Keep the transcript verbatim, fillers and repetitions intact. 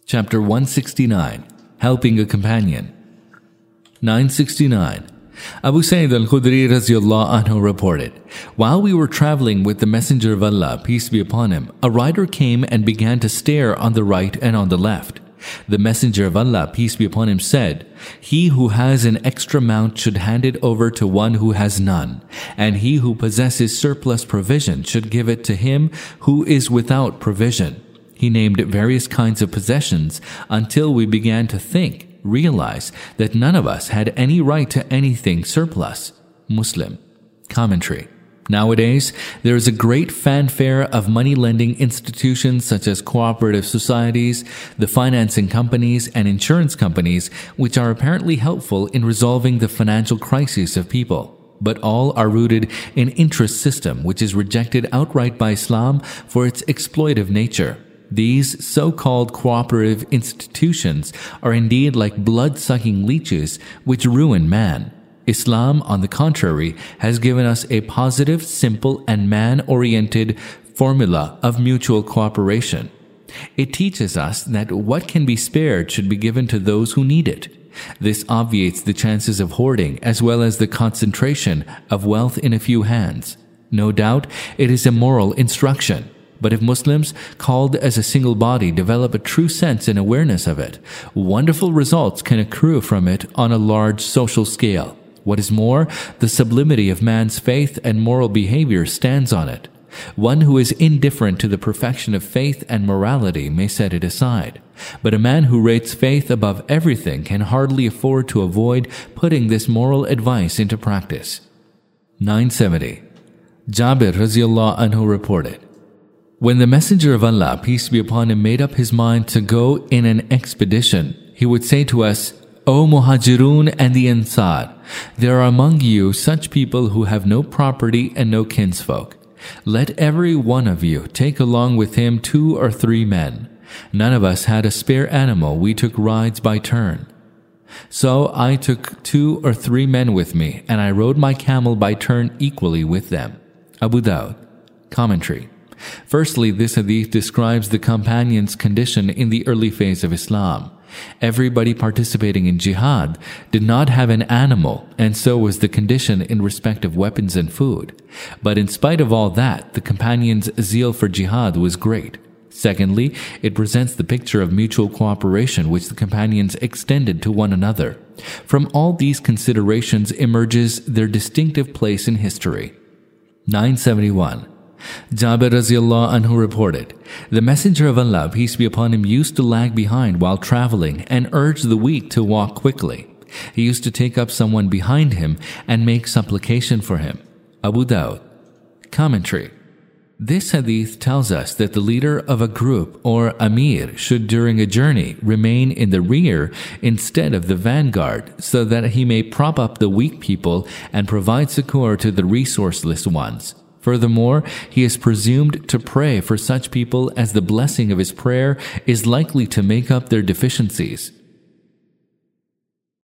Chapter one sixty-nine. Helping a Companion. nine sixty-nine. Abu Sa'id al-Khudri radhiyallahu anhu reported, while we were traveling with the Messenger of Allah, peace be upon him, a rider came and began to stare on the right and on the left. The Messenger of Allah, peace be upon him, said, he who has an extra mount should hand it over to one who has none, and he who possesses surplus provision should give it to him who is without provision. He named various kinds of possessions until we began to think, realize that none of us had any right to anything surplus. Muslim. Commentary. Nowadays, there is a great fanfare of money-lending institutions such as cooperative societies, the financing companies, and insurance companies, which are apparently helpful in resolving the financial crises of people. But all are rooted in interest system, which is rejected outright by Islam for its exploitive nature. These so-called cooperative institutions are indeed like blood-sucking leeches which ruin man. Islam, on the contrary, has given us a positive, simple, and man-oriented formula of mutual cooperation. It teaches us that what can be spared should be given to those who need it. This obviates the chances of hoarding as well as the concentration of wealth in a few hands. No doubt, it is a moral instruction. But if Muslims, called as a single body, develop a true sense and awareness of it, wonderful results can accrue from it on a large social scale. What is more, the sublimity of man's faith and moral behavior stands on it. One who is indifferent to the perfection of faith and morality may set it aside. But a man who rates faith above everything can hardly afford to avoid putting this moral advice into practice. nine seventy. Jabir radhiyallahu anhu reported, when the Messenger of Allah, peace be upon him, made up his mind to go in an expedition, he would say to us, O Muhajirun and the Ansar, there are among you such people who have no property and no kinsfolk. Let every one of you take along with him two or three men. None of us had a spare animal, we took rides by turn. So I took two or three men with me, and I rode my camel by turn equally with them. Abu Dawud. Commentary. Firstly, this hadith describes the companion's condition in the early phase of Islam. Everybody participating in jihad did not have an animal, and so was the condition in respect of weapons and food. But in spite of all that, the companion's zeal for jihad was great. Secondly, it presents the picture of mutual cooperation which the companions extended to one another. From all these considerations emerges their distinctive place in history. nine seventy-one. Jabir radhiyallahu anhu reported, the Messenger of Allah, peace be upon him, used to lag behind while traveling and urge the weak to walk quickly. He used to take up someone behind him and make supplication for him. Abu Dawud. Commentary. This hadith tells us that the leader of a group or amir should during a journey remain in the rear instead of the vanguard so that he may prop up the weak people and provide succor to the resourceless ones. Furthermore, he is presumed to pray for such people as the blessing of his prayer is likely to make up their deficiencies.